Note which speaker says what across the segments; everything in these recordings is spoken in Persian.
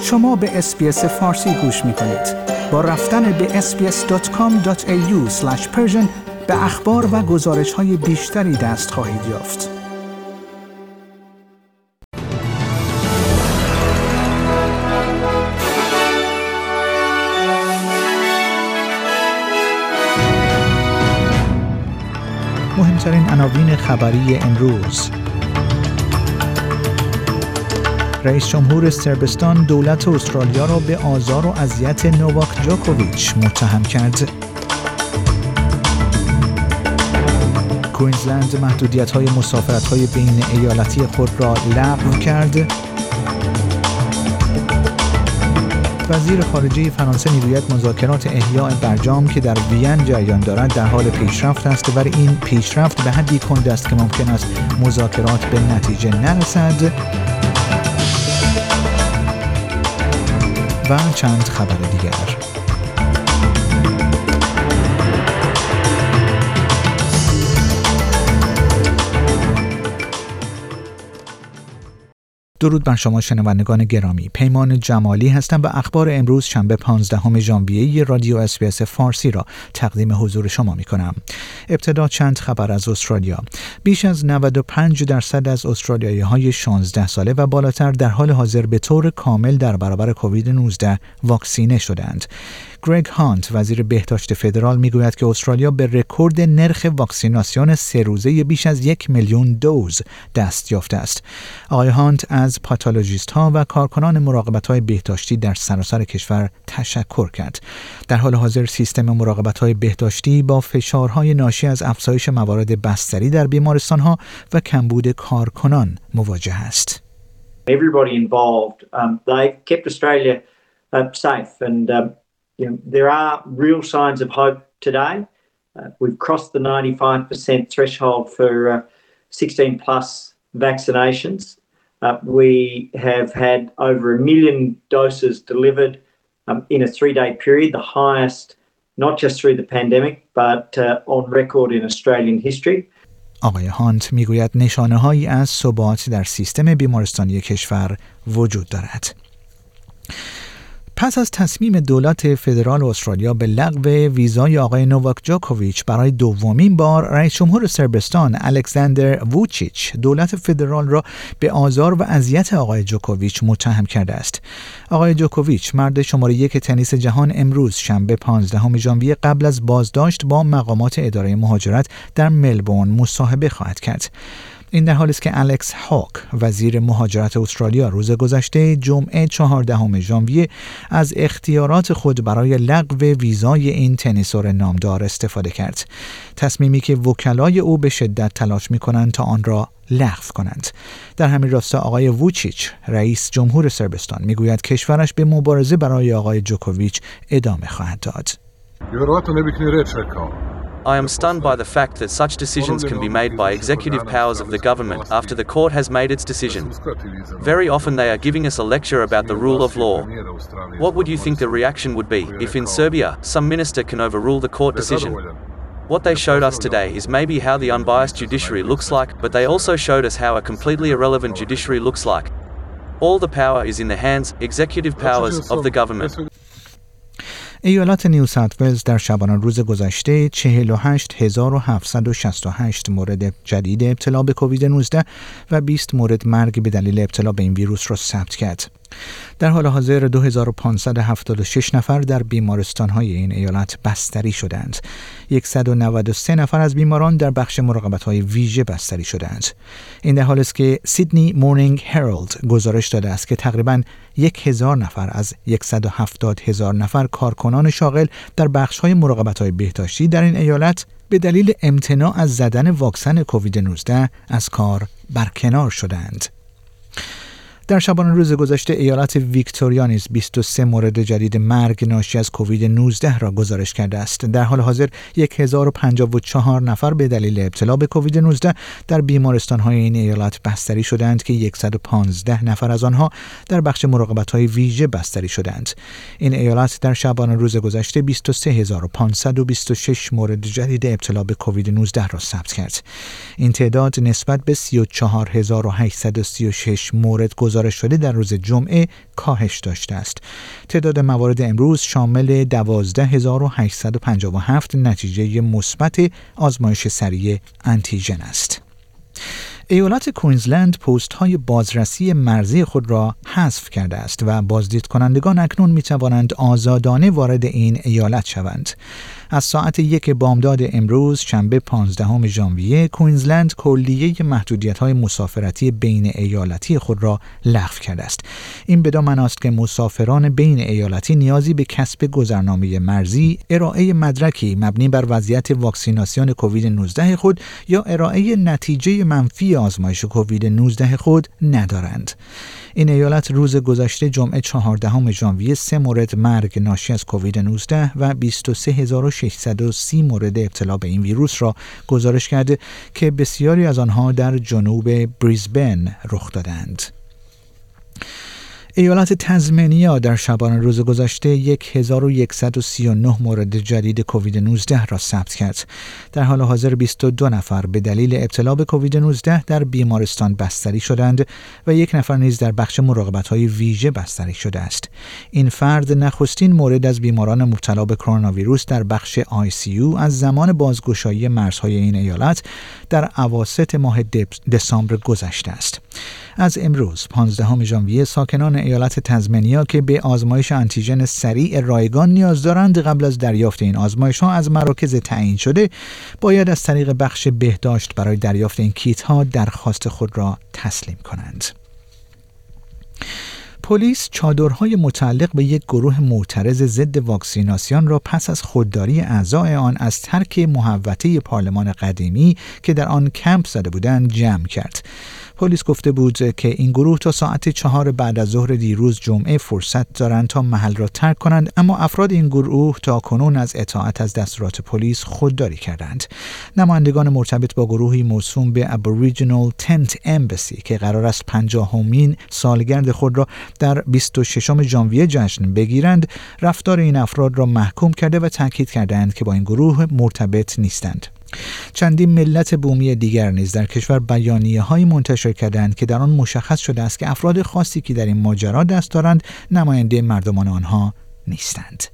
Speaker 1: شما به اس‌بی‌اس فارسی گوش می‌کنید. با رفتن به sbs.com.au/persian به اخبار و گزارش‌های بیشتری دست خواهید یافت. مهمترین عناوین خبری امروز: رئیس جمهور صربستان دولت استرالیا را به آزار و اذیت نوواک جوکوویچ متهم کرد. کوینزلند محدودیت‌های مسافرت‌های بین ایالتی خود را لغو کرد. وزیر خارجه فرانسه می‌گوید مذاکرات احیاء برجام که در وین جریان دارد در حال پیشرفت است، ولی این پیشرفت به حدی کند است که ممکن است مذاکرات به نتیجه نرسد. و چند خبر دیگر. درود بر شما شنوندگان گرامی. پیمان جمالی هستم و اخبار امروز شنبه 15 ژانویه رادیو اس‌بی‌اس فارسی را تقدیم حضور شما می کنم. ابتدا چند خبر از استرالیا. بیش از 95% از استرالیایی‌های 16 ساله و بالاتر در حال حاضر به طور کامل در برابر کووید 19 واکسینه شدند. گرگ هانت وزیر بهداشت فدرال میگوید که استرالیا به رکورد نرخ واکسیناسیون 3 روزه بیش از 1 میلیون دوز دست یافته است. آقای هانت از پاتولوژیست‌ها و کارکنان مراقبت‌های بهداشتی در سراسر کشور تشکر کرد. در حال حاضر سیستم مراقبت‌های بهداشتی با فشارهای ناشی از افزایش موارد بستری در بیمارستان‌ها و کمبود کارکنان مواجه است.
Speaker 2: Everybody involved, they've kept Australia safe and there are real signs of hope today. We've crossed the 95% threshold for 16 plus vaccinations. We have had over 1 million doses delivered in a 3-day period, the highest not just through the pandemic but on record in Australian history.
Speaker 1: آقای هانت میگوید نشانه‌هایی از ثبات در سیستم بیمارستانی کشور وجود دارد. پس از تصمیم دولت فدرال استرالیا به لغو ویزای آقای نوواک جوکوویچ برای دومین بار، رئیس جمهور صربستان الکساندر ووچیچ دولت فدرال را به آزار و اذیت آقای جوکوویچ متهم کرده است. آقای جوکوویچ مرد شماره 1 تنیس جهان امروز شنبه 15 ژانویه قبل از بازداشت با مقامات اداره مهاجرت در ملبورن مصاحبه خواهد کرد. این در حالی است که الکس هاک وزیر مهاجرت استرالیا روز گذشته جمعه 14 ژانویه از اختیارات خود برای لغو ویزای این تنیسور نامدار استفاده کرد. تصمیمی که وکلای او به شدت تلاش می‌کنند تا آن را لغو کنند. در همین راستا آقای ووچیچ رئیس جمهور صربستان میگوید کشورش به مبارزه برای آقای جوکوویچ ادامه خواهد داد.
Speaker 3: I am stunned by the fact that such decisions can be made by executive powers of the government after the court has made its decision. Very often they are giving us a lecture about the rule of law. What would you think the reaction would be if in Serbia some minister can overrule the court decision? What they showed us today is maybe how the unbiased judiciary looks like, but they also showed us how a completely irrelevant judiciary looks like. All the power is in the hands, executive powers, of the government.
Speaker 1: ایالات نیو ساوت ولز در شبانه روز گذشته 48768 مورد جدید ابتلا به کووید 19 و 20 مورد مرگ به دلیل ابتلا به این ویروس را ثبت کرد. در حال حاضر 2576 نفر در بیمارستان‌های این ایالت بستری شدند. 193 نفر از بیماران در بخش مراقبت‌های ویژه بستری شدند. این در حالی است که سیدنی مورنینگ هرالد گزارش داده است که تقریباً 1000 نفر از 170,000 نفر کارکنان شاغل در بخش‌های مراقبت‌های بهداشتی در این ایالت به دلیل امتناع از زدن واکسن کووید 19 از کار برکنار شدند. در شبانه روز گذشته ایالت ویکتوریا نیز 23 مورد جدید مرگ ناشی از کووید 19 را گزارش کرده است. در حال حاضر 1054 نفر به دلیل ابتلا به کووید 19 در بیمارستان‌های این ایالت بستری شدند که 115 نفر از آنها در بخش مراقبت‌های ویژه بستری شدند. این ایالت در شبانه روز گذشته 23526 مورد جدید ابتلا به کووید 19 را ثبت کرد. این تعداد نسبت به 34836 مورد گزارش گزارش شده در روز جمعه کاهش داشته است. تعداد موارد امروز شامل 12857 نتیجه مثبت آزمایش سریع آنتیژن است. ایالت کوینزلند پست‌های بازرسی مرزی خود را حذف کرده است و بازدید کنندگان اکنون می‌توانند آزادانه وارد این ایالت شوند. از ساعت 1 بامداد امروز شنبه 15 ژانویه کوینزلند کلیه محدودیت‌های مسافرتی بین ایالتی خود را لغو کرده است. این بدان معنی است که مسافران بین ایالتی نیازی به کسب گذرنامه مرزی، ارائه مدرکی مبنی بر وضعیت واکسیناسیون کووید 19 خود یا ارائه نتیجه منفی آزمایش کووید 19 خود ندارند. این ایالت روز گذشته جمعه 14 ژانویه 3 مورد مرگ ناشی از کووید 19 و 23630 مورد ابتلا به این ویروس را گزارش کرده که بسیاری از آنها در جنوب بریزبن رخ دادند. ایالت تزمینیا در شبانه روز گذشته 1139 مورد جدید کووید 19 را ثبت کرد. در حال حاضر 22 نفر به دلیل ابتلا به کووید 19 در بیمارستان بستری شدند و 1 نفر نیز در بخش مراقبت‌های ویژه بستری شده است. این فرد نخستین مورد از بیماران مبتلا به کرونا ویروس در بخش ICU از زمان بازگشایی مرزهای این ایالت در اواسط ماه دسامبر گذشته است. از امروز 15 ژانویه ساکنان ایالت تزمینیا که به آزمایش آنتیژن سریع رایگان نیاز دارند قبل از دریافت این آزمایش‌ها از مراکز تعیین شده باید از طریق بخش بهداشت برای دریافت این کیت‌ها درخواست خود را تسلیم کنند. پلیس چادرهای متعلق به یک گروه معترض ضد واکسیناسیون را پس از خودداری اعضای آن از ترک محوطه پارلمان قدیمی که در آن کمپ زده بودند جمع کرد. پلیس گفته بود که این گروه تا ساعت 4 بعد از ظهر دیروز جمعه فرصت دارند تا محل را ترک کنند، اما افراد این گروه تا کنون از اطاعت از دستورات پلیس خودداری کردند. نمایندگان مرتبط با گروهی موسوم به Aboriginal Tent Embassy که قرار است 50مین سالگرد خود را در 26 ژانویه جشن بگیرند، رفتار این افراد را محکوم کرده و تاکید کردند که با این گروه مرتبط نیستند. چندین ملت بومی دیگر نیز در کشور بیانیه‌هایی منتشر کردند که در آن مشخص شده است که افراد خاصی که در این ماجرا دست دارند نماینده مردمان آنها نیستند.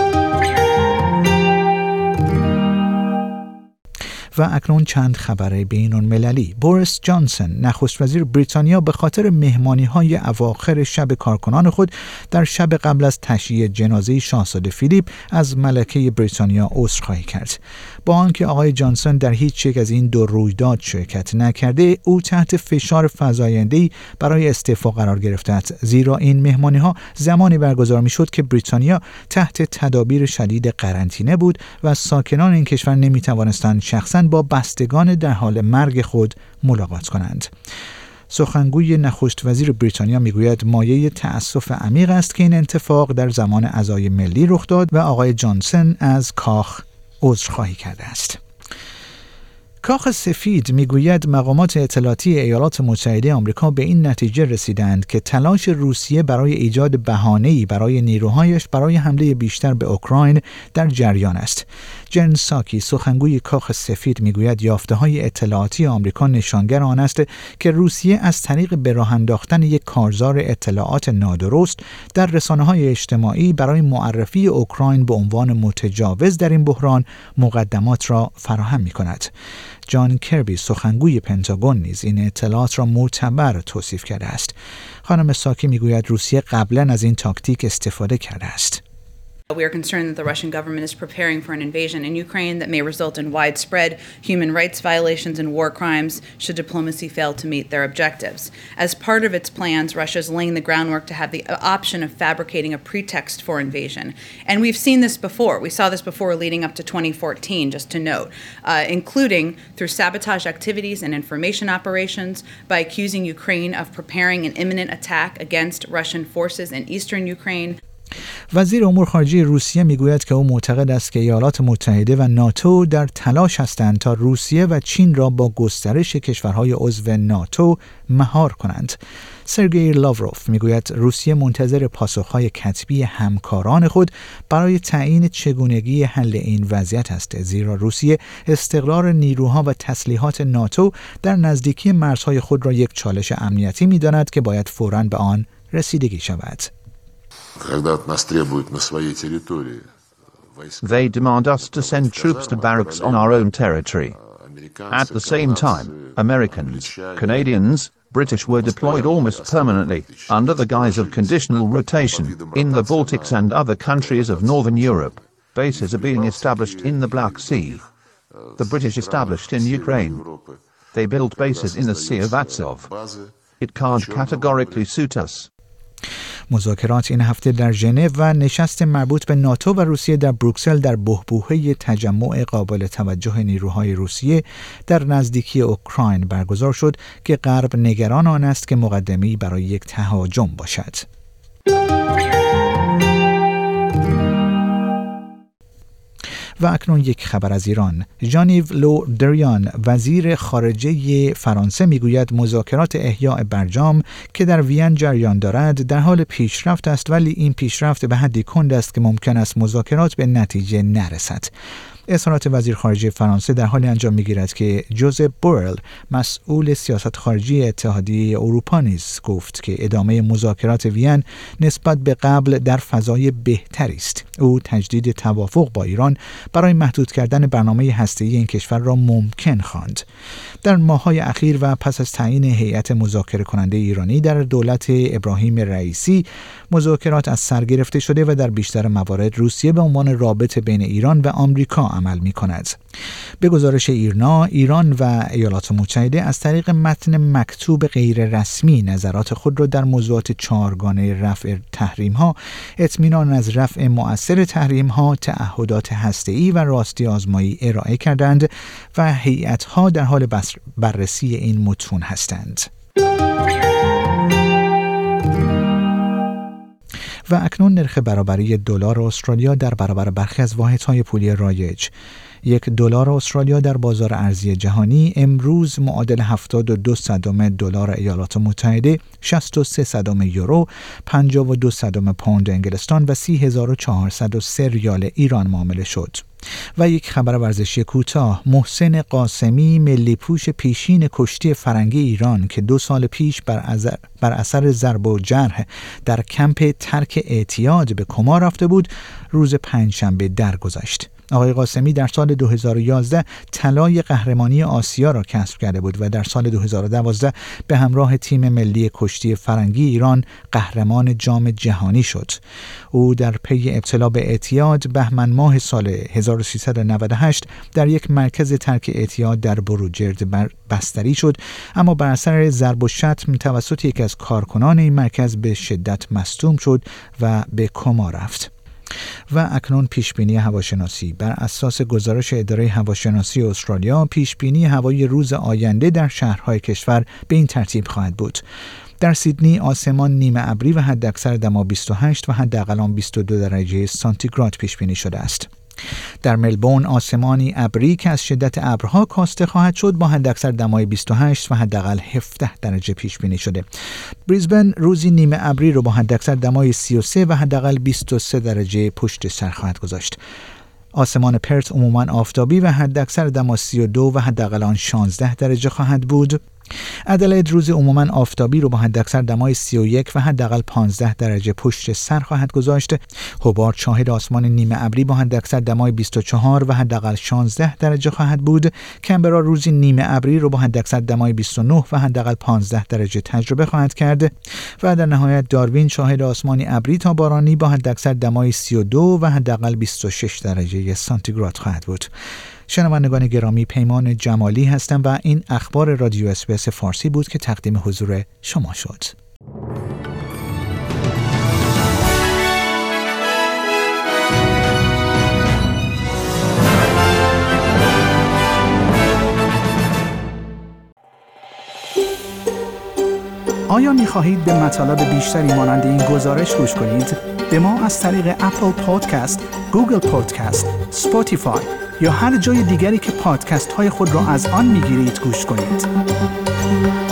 Speaker 1: و اکنون چند خبر بین‌المللی. بوریس جانسون نخست وزیر بریتانیا به خاطر مهمانی‌های اواخر شب کارکنان خود در شب قبل از تشییع جنازه شاهزاده فیلیپ از ملکه بریتانیا عذرخواهی کرد. با آنکه آقای جانسون در هیچ یک از این دو رویداد شرکت نکرده، او تحت فشار فزاینده‌ای برای استعفا قرار گرفته است، زیرا این مهمانی‌ها زمانی برگزار می‌شد که بریتانیا تحت تدابیر شدید قرنطینه بود و ساکنان این کشور نمی‌توانستند شخصاً با بستگان در حال مرگ خود ملاقات کنند. سخنگوی نخست وزیر بریتانیا میگوید مایه تأسف عمیق است که این اتفاق در زمان عزای ملی رخ داد و آقای جانسون از کاخ عذرخواهی کرده است. کاخ سفید میگوید مقامات اطلاعاتی ایالات متحده آمریکا به این نتیجه رسیدند که تلاش روسیه برای ایجاد بهانه‌ای برای نیروهایش برای حمله بیشتر به اوکراین در جریان است. جن ساکی سخنگوی کاخ سفید میگوید یافته‌های اطلاعاتی آمریکا نشانگر آن است که روسیه از طریق به راه انداختن یک کارزار اطلاعات نادرست در رسانه‌های اجتماعی برای معرفی اوکراین به عنوان متجاوز در این بحران مقدمات را فراهم می‌کند. جان کربی سخنگوی پنتاگون نیز این اطلاعات را معتبر توصیف کرده است. خانم ساکی میگوید روسیه قبلا از این تاکتیک استفاده کرده است.
Speaker 4: We are concerned that the Russian government is preparing for an invasion in Ukraine that may result in widespread human rights violations and war crimes should diplomacy fail to meet their objectives. As part of its plans, Russia is laying the groundwork to have the option of fabricating a pretext for invasion. And we've seen this before. We saw this before leading up to 2014, just to note, including through sabotage activities and information operations by accusing Ukraine of preparing an imminent attack against Russian forces in eastern Ukraine.
Speaker 1: وزیر امور خارجه روسیه میگوید که او معتقد است که ایالات متحده و ناتو در تلاش هستند تا روسیه و چین را با گسترش کشورهای عضو ناتو مهار کنند. سرگئی لاوروف میگوید روسیه منتظر پاسخهای کتبی همکاران خود برای تعیین چگونگی حل این وضعیت است، زیرا روسیه استقرار نیروها و تسلیحات ناتو در نزدیکی مرزهای خود را یک چالش امنیتی می‌داند که باید فوراً به آن رسیدگی شود.
Speaker 5: They demand us to send troops to barracks on our own territory. At the same time, Americans, Canadians, British were deployed almost permanently, under the guise of conditional rotation, in the Baltics and other countries of Northern Europe. Bases are being established in the Black Sea. The British established in Ukraine. They built bases in the Sea of Azov. It can't categorically suit us.
Speaker 1: مذاکرات این هفته در ژنو و نشست مربوط به ناتو و روسیه در بروکسل در بحبوحه تجمع قابل توجه نیروهای روسیه در نزدیکی اوکراین برگزار شد که غرب نگران آن است که مقدمه‌ای برای یک تهاجم باشد. و اکنون یک خبر از ایران. ژان-یو لو دریان وزیر خارجه فرانسه میگوید مذاکرات احیاء برجام که در وین جریان دارد در حال پیشرفت است، ولی این پیشرفت به حدی کند است که ممکن است مذاکرات به نتیجه نرسد. اظهارات وزیر خارجه فرانسه در حالی انجام می‌گیرد که جوزپ بورل مسئول سیاست خارجی اتحادیه اروپا نیز گفت که ادامه مذاکرات وین نسبت به قبل در فضای بهتری است. او تجدید توافق با ایران برای محدود کردن برنامه هسته‌ای این کشور را ممکن خواند. در ماه‌های اخیر و پس از تعیین هیئت مذاکره کننده ایرانی در دولت ابراهیم رئیسی، مذاکرات از سر گرفته شده و در بیشتر موارد روسیه به عنوان رابط بین ایران و آمریکا عمل می‌کند. به گزارش ایرنا، ایران و ایالات متحده از طریق متن مکتوب غیر رسمی نظرات خود را در موضوعات چهارگانه رفع تحریم‌ها، اطمینان از رفع مؤثر تحریم‌ها، تعهدات هسته‌ای و راستی آزمایی ارائه کردند و هیئت‌ها در حال بررسی این متون هستند. و اکنون نرخ برابری دلار استرالیا در برابر برخی از واحدهای پولی رایج. $1 استرالیا در بازار ارزی جهانی امروز معادل 72 صدم دلار ایالات متحده، 63 صدم یورو، 52 صدم پوند انگلستان و 30,403 ریال ایران معامله شد. و یک خبر ورزشی کوتاه. محسن قاسمی ملی پوش پیشین کشتی فرنگی ایران که 2 سال پیش بر اثر ضرب و جرح در کمپ ترک اعتیاد به کما رفته بود، روز پنجشنبه درگذشت. آقای قاسمی در سال 2011 طلای قهرمانی آسیا را کسب کرده بود و در سال 2012 به همراه تیم ملی کشتی فرنگی ایران قهرمان جام جهانی شد. او در پی ابتلا به اعتیاد بهمن ماه سال 1398 در یک مرکز ترک اعتیاد در بروجرد بستری شد، اما بر اثر ضرب و شتم توسط یکی از کارکنان این مرکز به شدت مصدوم شد و به کما رفت. و اکنون پیشبینی هواشناسی. بر اساس گزارش اداره هواشناسی استرالیا، پیشبینی هوای روز آینده در شهرهای کشور به این ترتیب خواهد بود: در سیدنی آسمان نیمه ابری و حداکثر دما 28 و حداقل 22 درجه سانتیگراد پیش بینی شده است. در ملبورن آسمانی ابری که از شدت ابرها کاسته خواهد شد با حداکثر دمای 28 و حداقل 17 درجه پیش بینی شده. بریزبن روزی نیمه ابری رو با حداکثر دمای 33 و حداقل 23 درجه پشت سر خواهد گذاشت. آسمان پرت عموماً آفتابی و حداکثر دما 32 و حداقل 16 درجه خواهد بود. ادلید روز عموماً آفتابی رو با حداکثر دمای 31 و حداقل 15 درجه پشت سر خواهد گذاشت. هوبارت شاهد آسمان نیمه ابری با حداکثر دمای 24 و حداقل 16 درجه خواهد بود. کمبرا روزی نیمه ابری رو با حداکثر دمای 29 و حداقل 15 درجه تجربه خواهد کرد. و در نهایت داروین شاهد آسمانی ابری تا بارانی با حداکثر دمای 32 و حداقل 26 درجه سانتیگراد خواهد بود. شنوندگان گرامی، پیمان جمالی هستم و این اخبار رادیو اس‌بی‌اس فارسی بود که تقدیم حضور شما شد. آیا می‌خواهید به مطالب بیشتری مانند این گزارش گوش کنید؟ به ما از طریق اپل پادکست، گوگل پادکست، اسپاتیفای یا هر جای دیگری که پادکست های خود را از آن می‌گیرید گوش کنید.